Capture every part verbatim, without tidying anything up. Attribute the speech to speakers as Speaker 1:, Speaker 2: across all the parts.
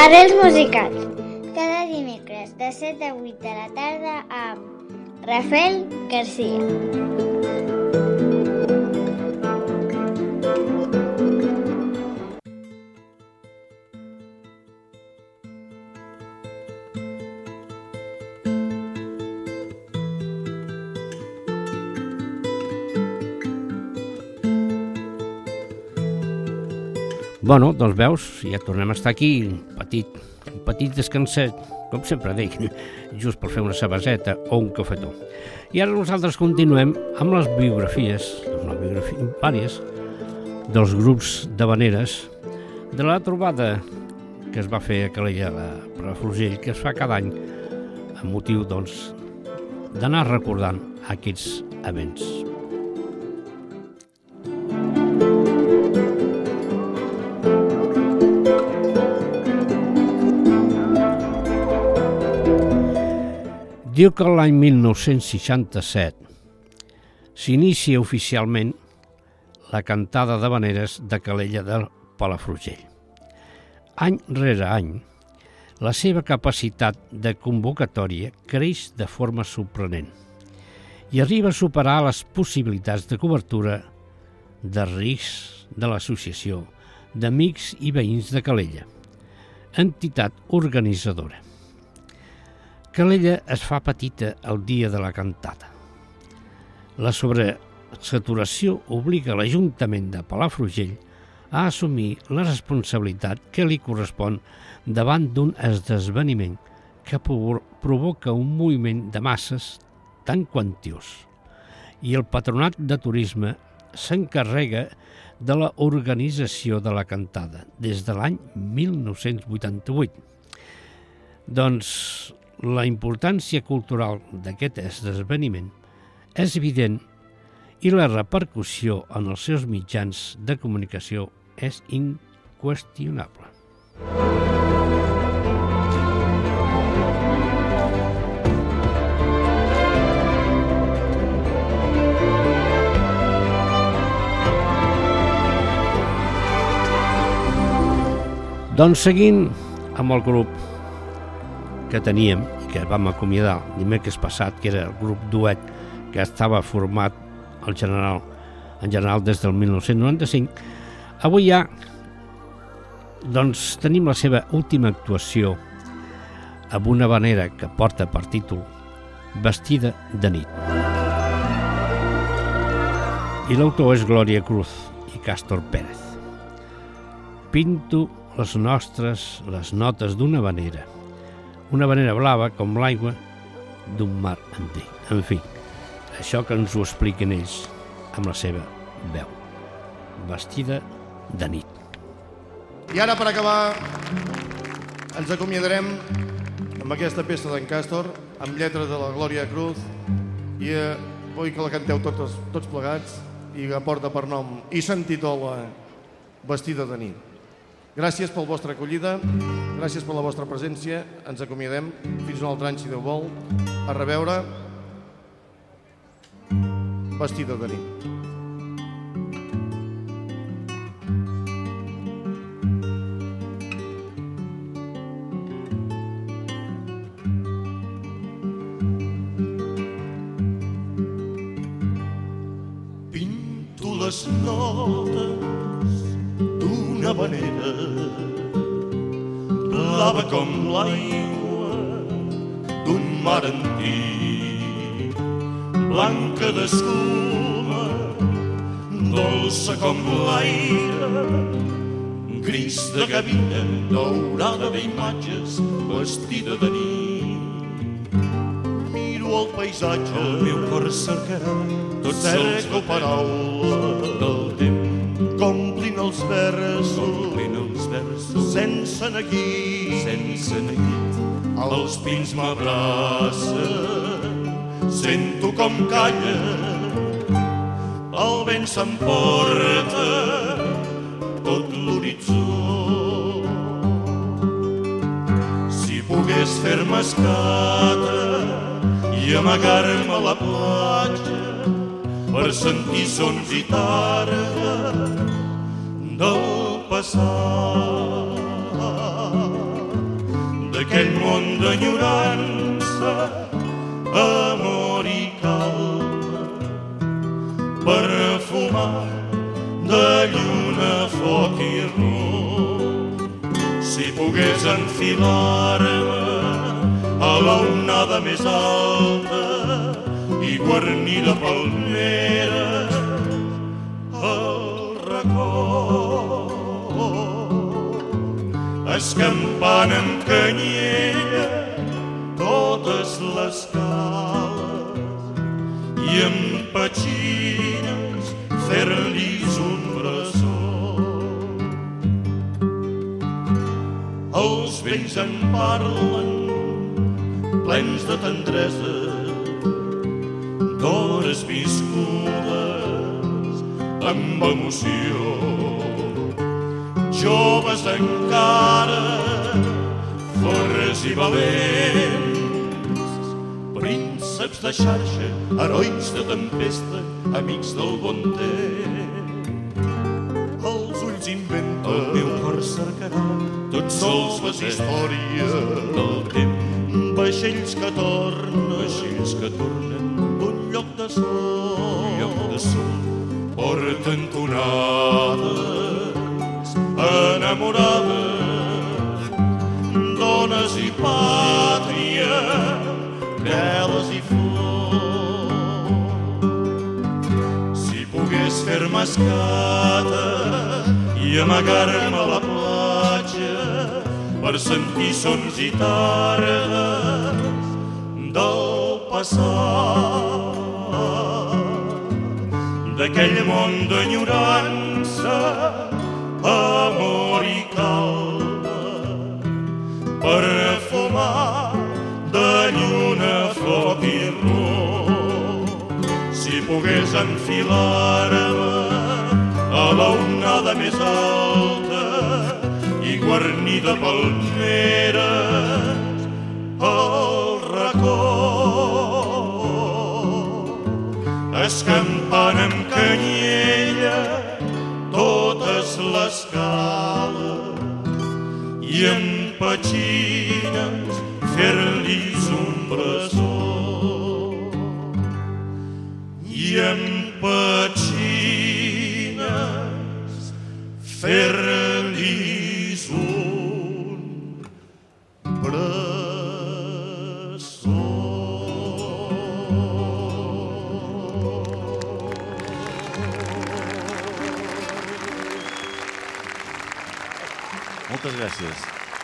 Speaker 1: Arrels musicals. Cada dimecres de set a vuit de la tarda amb Rafael García.
Speaker 2: Bueno, doncs veus, ja tornem a estar aquí, un petit, un petit descanset, com sempre dic, just per fer una cerveseta o un cafetó. I ara nosaltres continuem amb les biografies, no biografies, vàries, dels grups d'havaneres, de la trobada que es va fer a Calella de Palafrugell, que es fa cada any, amb motiu, doncs, d'anar recordant aquests events. Diu que l'any mil nou-cents seixanta-set s'inicia oficialment la cantada d'havaneres de Calella de Palafrugell. Any rere any, la seva capacitat de convocatòria creix de forma sorprenent i arriba a superar les possibilitats de cobertura de riscs de l'Associació d'Amics i Veïns de Calella, entitat organitzadora. Calella es fa petita el dia de la cantada. La sobresaturació obliga l'Ajuntament de Palafrugell a assumir la responsabilitat que li correspon davant d'un esdeveniment que provoca un moviment de masses tan quantiós. I el Patronat de Turisme s'encarrega de l'organització de la cantada des de l'any mil nou-cents vuitanta-vuit. Doncs la importància cultural d'aquest esdeveniment és evident i la repercussió en els seus mitjans de comunicació és inqüestionable. Doncs seguint amb el grup que teníem i que vam acomiadar dimecres passat, que era el grup duet que estava format en general, en general des del mil nou-cents noranta-cinc, avui ja doncs, tenim la seva última actuació amb una havanera que porta per títol Vestida de nit. I l'autor és Glòria Cruz i Càstor Pérez. Pinto les nostres, les notes d'una havanera, una havanera blava com l'aigua d'un mar enter. En fi, això que ens ho expliquen ells amb la seva veu. Vestida de nit.
Speaker 3: I ara, per acabar, ens acomiadarem amb aquesta peça d'en Càstor, amb lletra de la Glòria Cruz, i eh, vull que la canteu tots, tots plegats, i que porta per nom i s'intitola Vestida de nit. Gràcies per la vostra acollida, gràcies per la vostra presència, ens acomiadem, fins un altre any, si Déu vol, a reveure Vestida de nit.
Speaker 4: Pinto les notes d'una havanera blava com l'aigua d'un mar antic, blanca d'escuma, dolça com l'aire, gris de gavina, daurada d'imatges, vestida de nit. Miro el paisatge, el meu cor cercarà tots els paraules del temps, complint els versos, sense neguit, sense neguit. Els pins m'abracen, sento com calla, el vent s'emporta tot l'horitzó. Si pogués fer-me escata i amagar-me a la platja per sentir sons i tarda del passat. d'aquell món d'enyorança, amor i calma, perfumat de lluna, foc i rom. Si pogués enfilar-me a l'onada més alta i guarnida palmeres, el racó, escampant amb canyella totes les cales i amb petxines fer-li's un bressó. Els vells en parlen plens de tendresa, d'hores viscudes amb emoció. Joves encara, forres i valents, prínceps de xarxa, herois de tempesta, amics del bon temps. Els ulls inventen, el meu cor cercarà tots sols les històries del temps. Vaixells que tornen, vaixells que tornen d'un lloc de sol, lloc de sol, porten tonades enamorades, dones i pàtria, veles i flors. Si pogués fer-me escata i amagar-me a la platja per sentir sons i tardes del passat, d'aquell món d'enyorança, amor i calma, perfumat de lluna, foc i rom. Si pogués enfilar-me a l'onada més alta i guarnida palmeres, el racó, escampant amb canyella totes les cales i amb petxines fer-li's un bressó. I amb petxines fer-li's un bressó.
Speaker 5: Moltes gràcies.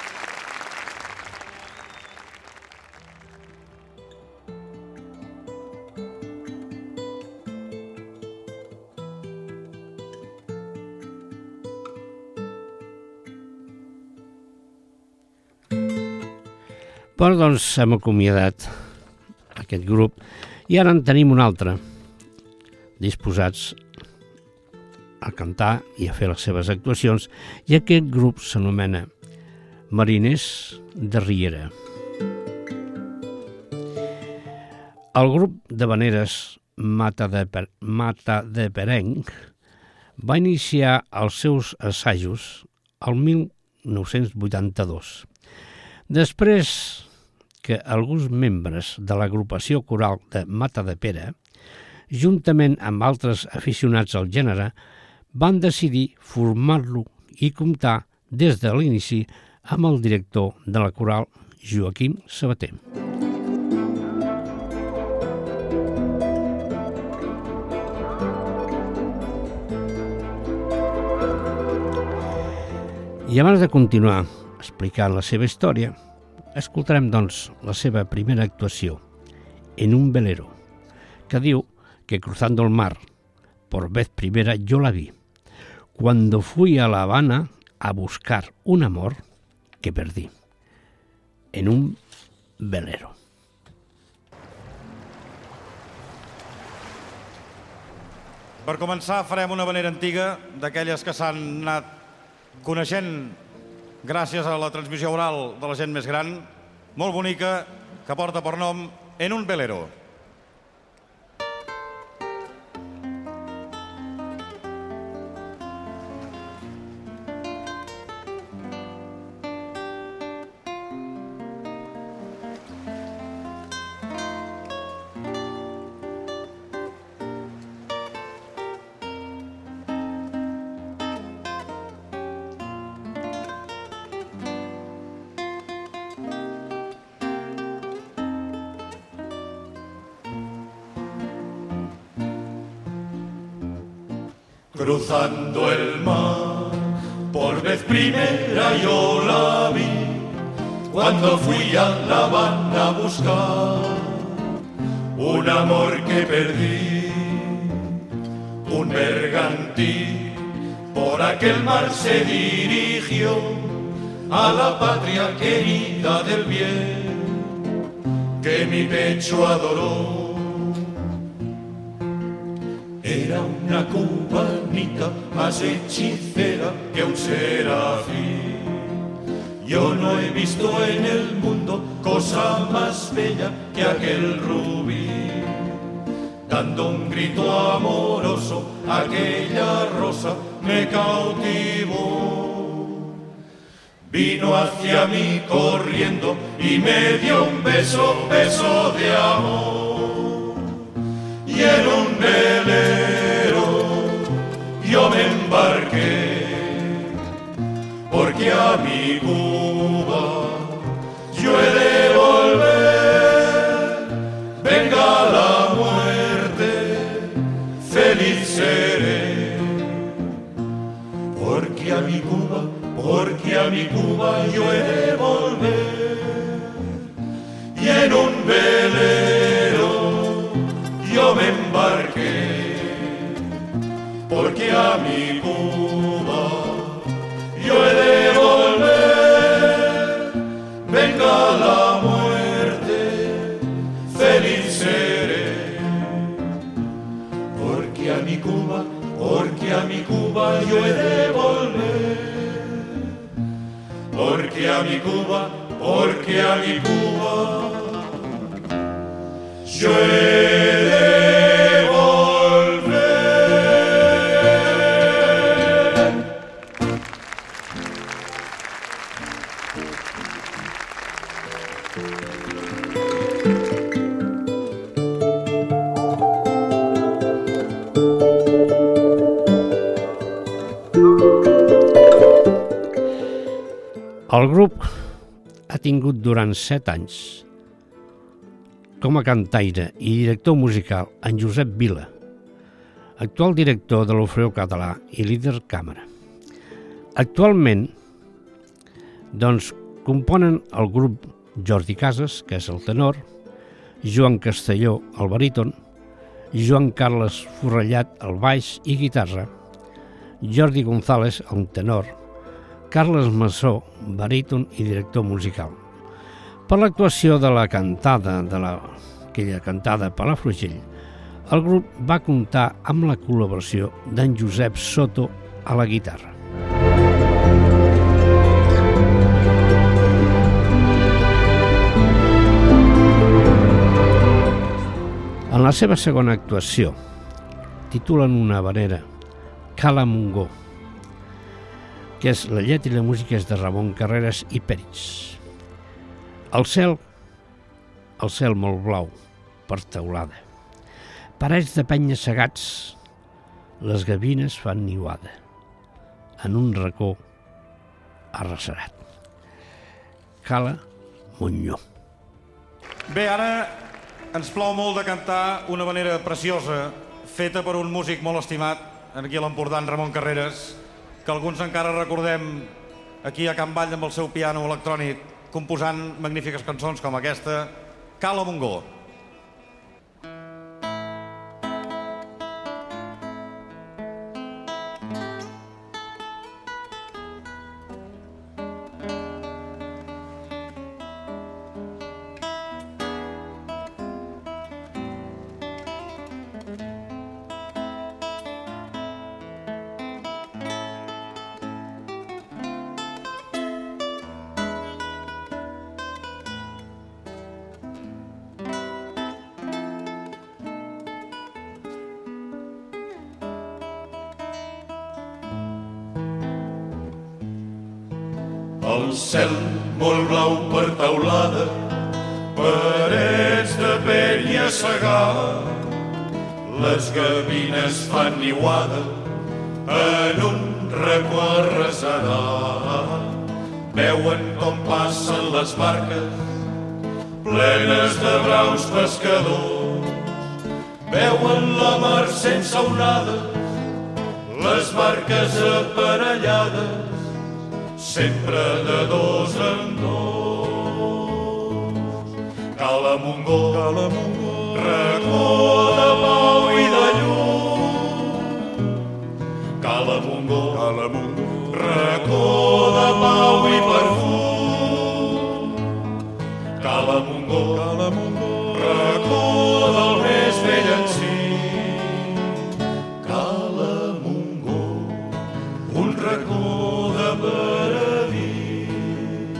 Speaker 2: Bueno, doncs hem acomiadat aquest grup i ara en tenim un altre, disposats a cantar i a fer les seves actuacions, i aquest grup s'anomena Mariners de Riera. El grup d'havaneres Mata de, per... Mata de Perenc va iniciar els seus assajos el mil nou-cents vuitanta-dos. Després que alguns membres de l'agrupació coral de Mata de Pere, juntament amb altres aficionats al gènere, van decidir formar-lo i comptar des de l'inici amb el director de la coral, Joaquim Sabater. I abans de continuar explicant la seva història, escoltarem, doncs, la seva primera actuació, En un velero, que diu que cruzando el mar, por vez primera yo la vi, cuando fui a La Habana a buscar un amor que perdí, en un velero.
Speaker 6: Per començar, farem una havanera antiga, d'aquelles que s'han anat coneixent gràcies a la transmissió oral de la gent més gran, molt bonica, que porta per nom En un velero.
Speaker 4: cruzando el mar. Por vez primera yo la vi cuando fui a La Habana a buscar un amor que perdí, un bergantín. Por aquel mar se dirigió a la patria querida del bien que mi pecho adoró. Era una cubanita más hechicera que un serafín. Yo no he visto en el mundo cosa más bella que aquel rubí. Dando un grito amoroso, aquella rosa me cautivó. Vino hacia mí corriendo y me dio un beso, beso de amor. Y en un velero yo me embarqué, porque a mi Cuba yo he de volver. Venga la muerte, feliz seré, porque a mi Cuba, porque a mi Cuba yo he de volver. Y en un velero yo me embarqué, porque a mi Cuba yo he de volver. Venga la muerte, feliz seré, porque a mi Cuba, porque a mi Cuba yo he de volver. Porque a mi Cuba, porque a mi Cuba yo he de volver.
Speaker 2: El grup ha tingut durant set anys com a cantaire i director musical en Josep Vila, actual director de l'Orfeó Català i líder càmera. Actualment, doncs, componen el grup Jordi Casas, que és el tenor, Joan Castelló, el baríton, Joan Carles Forrellat, el baix i guitarra, Jordi González, el tenor, Carles Massó, baríton i director musical. Per l'actuació de la cantada, de la, aquella cantada Palafrugell, el grup va comptar amb la col·laboració d'en Josep Soto a la guitarra. En la seva segona actuació titulen una habanera, Cala Montgó, que és la lletra i la música és de Ramon Carreras i Peris. El cel, el cel molt blau, per teulada. Parets de penya segats, les gavines fan niuada, en un racó arrasarat. Cala Montgó.
Speaker 6: Bé, ara ens plau molt de cantar una habanera preciosa, feta per un músic molt estimat, aquí a l'Empordà, Ramon Carreras, que alguns encara recordem aquí a Can Vall amb el seu piano electrònic composant magnífiques cançons com aquesta, Cala Montgó.
Speaker 4: El cel molt blau per teulada, parets de penya segada, les gavines fan niuada en un racó arrasarat. Veuen com passen les barques plenes de braus pescadors, veuen la mar sense onades, les barques aparellades, sempre de dos en dos. Cala Montgó, Cala Montgó, racó de pau i de llum. Cala Montgó, Cala Montgó, racó de pau i perfum. Cala Montgó, Cala Montgó, racó del més vell encís. Cala Montgó, un racó de paradís.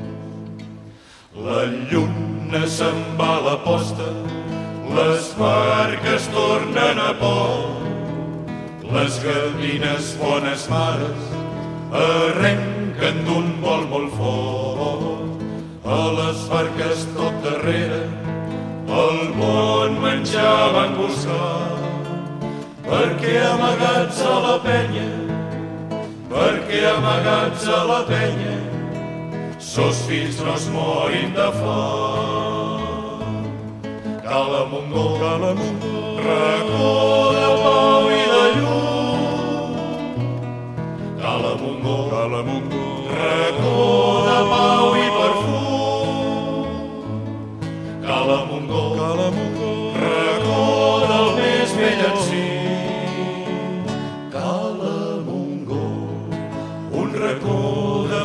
Speaker 4: La lluna se'n va a la posta, les barques tornen a port, les gavines bones mares arrenquen d'un vol molt fort. A les barques tot darrere el bon menjar van buscar, perquè amagats a la penya, perquè amagats a la penya, sos fills no es morin de fam. Cala Montgó, Cala Montgó, racó de pau i de llum. Cala Montgó, Cala Montgó, racó de pau i perfum. Cala Montgó, Cala Montgó, racó del més vell encís. Cala Montgó, un racó de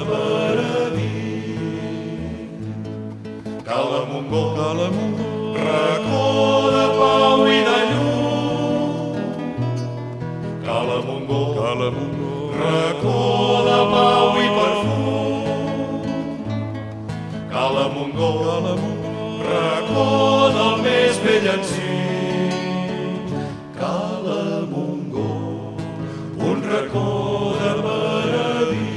Speaker 4: paradís. Cala Montgó, Cala Montgó, racó de pau i de llum. Cala Montgó, Cala Montgó, racó de pau i perfum. Cala Montgó, Cala Montgó, racó del més vell encís. Cala Montgó, un racó de paradís.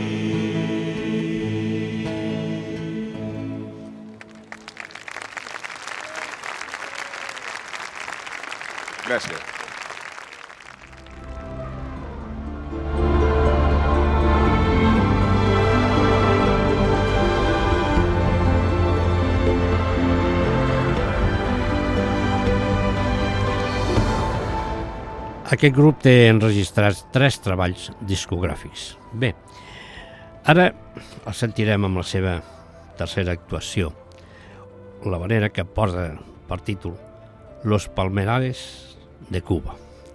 Speaker 5: Gràcies.
Speaker 2: Aquest grup té enregistrats tres treballs discogràfics. Bé, ara el sentirem amb la seva tercera actuació, la habanera que porta per títol Los Palmerales de Cuba.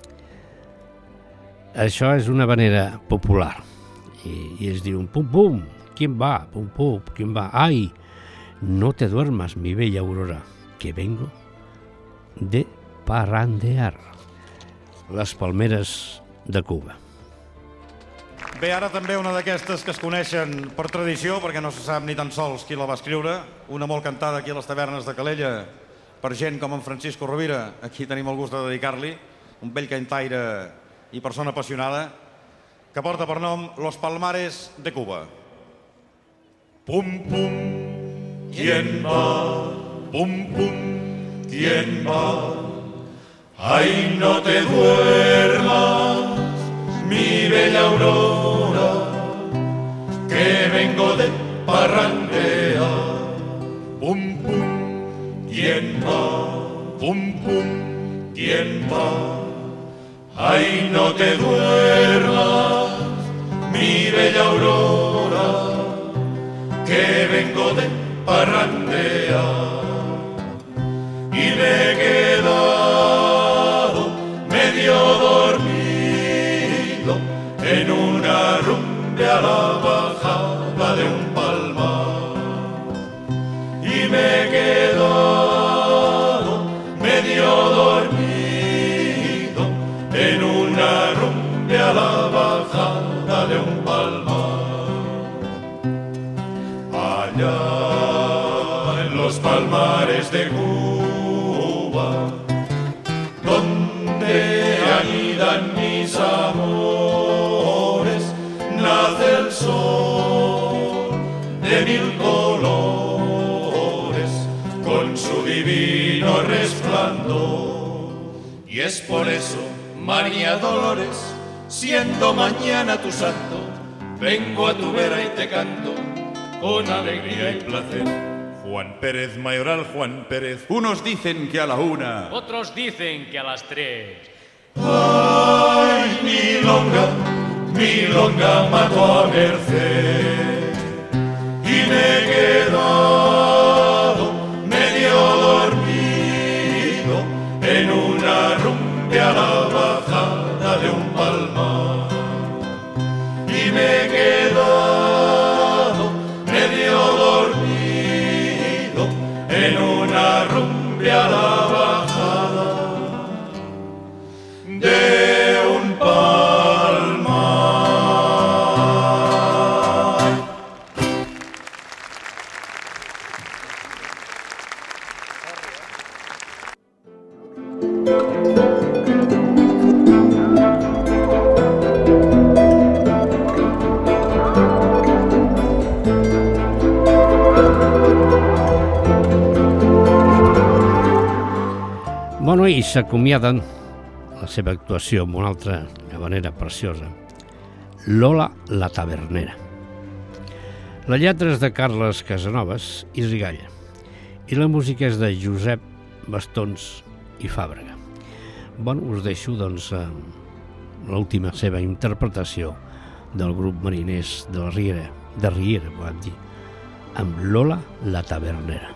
Speaker 2: Això és una habanera popular i, i es diu pum pum, ¿quién va? Pum pum, ¿quién va? Ay, no te duermas, mi bella Aurora, que vengo de parrandear. Les Palmeres de Cuba.
Speaker 6: Bé, ara també una d'aquestes que es coneixen per tradició, perquè no se sap ni tan sols qui la va escriure, una molt cantada aquí a les tavernes de Calella per gent com en Francisco Rovira, aquí tenim el gust de dedicar-li, un vell cantaire i persona apassionada, que porta per nom Los Palmares de Cuba.
Speaker 4: Pum, pum, ¿quién va? Pum, pum, ¿quién va? Ay, no te duermas, mi bella Aurora, que vengo de parrandear. Pum, pum, ¿quién va? Pum, pum, ¿quién va? Ay, no te duermas, mi bella Aurora, que vengo de parrandear. Y me he quedado medio dormido en una rumbe a la bajada de un palmar. Y me he quedado medio dormido en una rumbe a la bajada de un palmar. Allá en los palmares de Cuba, donde anidan mis amores, nace el sol de mil colores con su divino resplandor. Y es por eso, María Dolores, siendo mañana tu santo, vengo a tu vera y te canto con alegría y placer. Juan Pérez, Mayoral Juan Pérez.
Speaker 7: Unos dicen que a la una,
Speaker 8: otros dicen que a las tres.
Speaker 4: ¡Ah! Ay, milonga, milonga mató a Merced y me he quedado medio dormido en una rumbia a la bajada de un palmar. Y me he quedado medio dormido en una rumbia a la bajada de un palmar.
Speaker 2: Bueno, i s'acomiaden la seva actuació amb una altra havanera preciosa, Lola la Tavernera. La lletra és de Carles Casanovas i Rigalla i la música és de Josep Bastons i Fàbrega. Bueno, us deixo doncs l'última seva interpretació del grup Mariners de la Riera, de Riera, volem dir, amb Lola la Tavernera.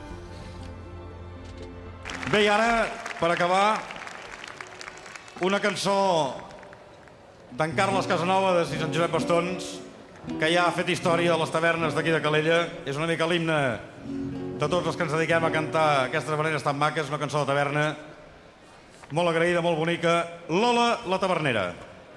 Speaker 6: Bé, i ara, per acabar, una cançó d'en Carles Casanovas i Sant Josep Bastons, que ja ha fet història a les tavernes d'aquí de Calella. És una mica l'himne de tots els que ens dediquem a cantar aquestes habaneres tan maques, una cançó de taverna, molt agraïda, molt bonica. Lola la Tavernera.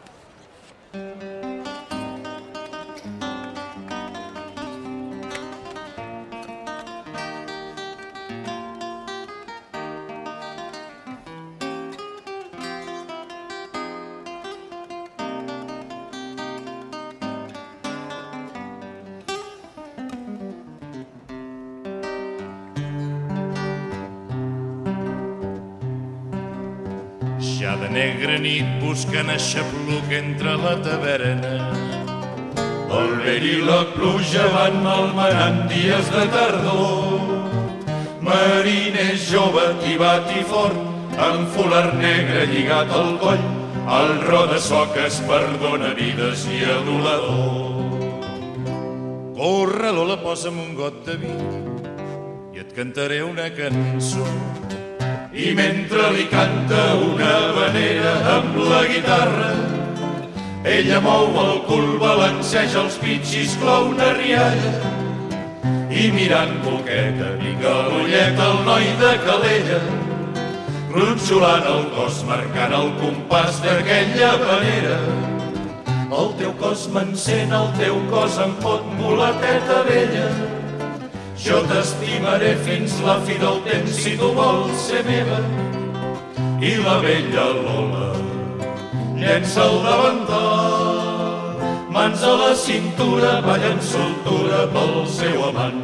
Speaker 4: Ja de negra nit buscant aixapluc entre la taverna. El vell i la pluja van malmenant dies de tardor. Mariner jove, tibat i fort, amb folar negre lligat al coll, el ro de soques perdona vides i adulador. Corre, Lola, posa'm un got de vi i et cantaré una cançó. I mentre li canta una habanera amb la guitarra, ella mou el cul, balanceja els pits i esclou una rialla. I mirant coqueta, pica l'ullet el noi de Calella, gronxolant el cos, marcant el compàs d'aquella habanera. El teu cos m'encén, el teu cos em pot, mulateta vella. Jo t'estimaré fins la fi del temps si tu vols ser meva. I la vella Lola llença el davantal, mans a la cintura, ballant soltura pel seu amant.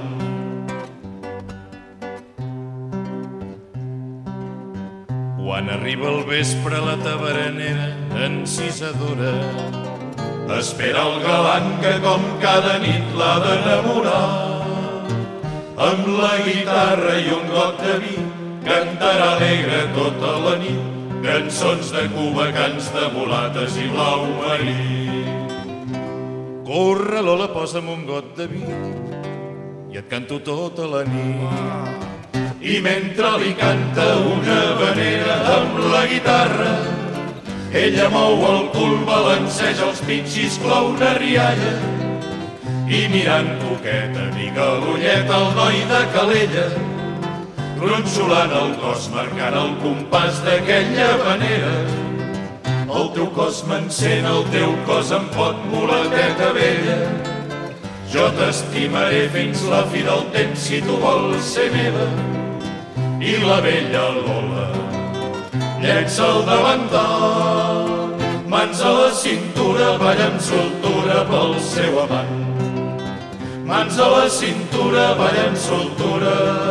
Speaker 4: Quan arriba el vespre la tavernera encisadora espera el galant que com cada nit l'ha d'enamorar. Amb la guitarra i un got de vi cantarà alegre tota la nit cançons de Cuba, cants de mulates i blau marí. Corre, Lola, posa'm un got de vi i et canto tota la nit. I mentre li canta una habanera amb la guitarra, ella mou el cul, balanceja els pits i esclou una rialla. I mirant coqueta, pica l'ullet el noi de Calella, gronxolant el cos, marcant el compàs d'aquella habanera. El teu cos m'encén, el teu cos em pot, mulateta vella. Jo t'estimaré fins la fi del temps si tu vols ser meva. I la vella Lola llença el davantal, mans a la cintura, ballant soltura pel seu amant. Mans a la cintura, ballant soltura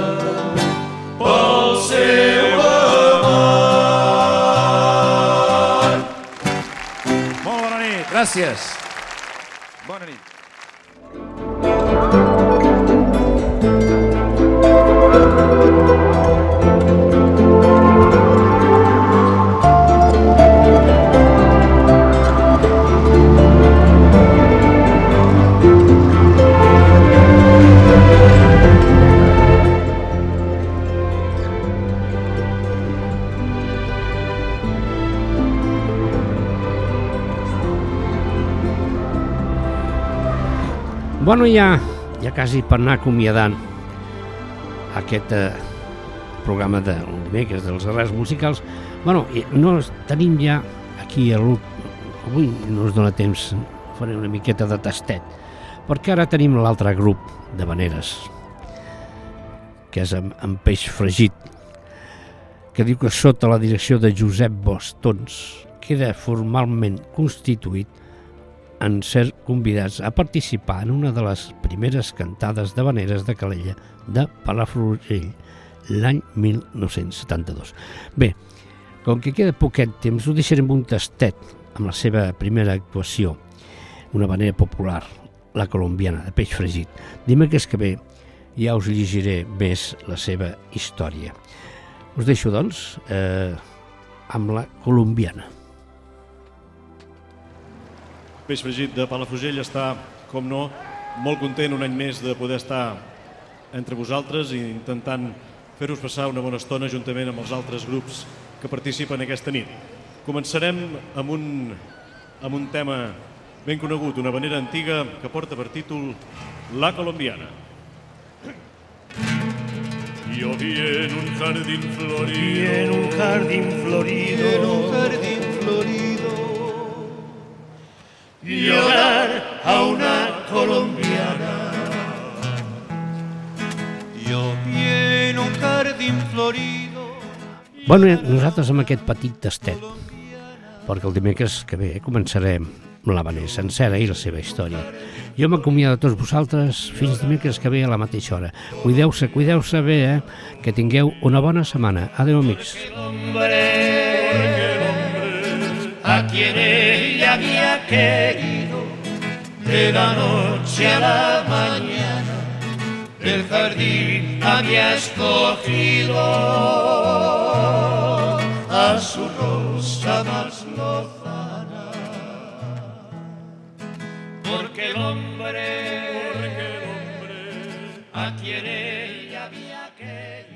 Speaker 4: pel seu amant.
Speaker 6: Molt bona nit.
Speaker 5: Gràcies. Bona nit.
Speaker 2: Bueno, ja, ja quasi per anar acomiadant aquest eh, programa de dimecres dels arrels musicals, bueno, no tenim ja aquí a l'últim, avui no ens dona temps, faré una miqueta de tastet, perquè ara tenim l'altre grup de veneres, que és amb, amb peix fregit, que diu que sota la direcció de Josep Bostons queda formalment constituït en ser convidats a participar en una de les primeres cantades de veneres de Calella de Palafrugell l'any mil nou-cents setanta-dos. Bé, com que queda poquet temps, ho deixarem un tastet amb la seva primera actuació, una venera popular, la colombiana, de peix fregit. Dimecres que ve ja us llegiré més la seva història. Us deixo, doncs, eh, amb la colombiana.
Speaker 7: Peix fregit de Palafrugell està, com no, molt content un any més de poder estar entre vosaltres i intentant fer-vos passar una bona estona juntament amb els altres grups que participen aquesta nit. Començarem amb un, amb un tema ben conegut, una venera antiga que porta per títol La Colombiana.
Speaker 4: Yo vi en un jardín florido,
Speaker 8: y en un jardín florido,
Speaker 4: en un jardín florido,
Speaker 8: llorar a una colombiana.
Speaker 4: Yo vi en un jardín florido.
Speaker 2: Bueno, nosaltres amb aquest petit tastet, perquè el dimecres que ve començarem la venera sencera i la seva història. Jo m'acomiado a tots vosaltres fins dimecres que ve a la mateixa hora. Cuideu-se, cuideu-se bé, eh? Que tingueu una bona setmana. Adéu, amics.
Speaker 8: A quien ella había querido, de la noche a la mañana, del jardín había escogido a su rosa más lozana, porque el hombre, porque el hombre a quien ella había querido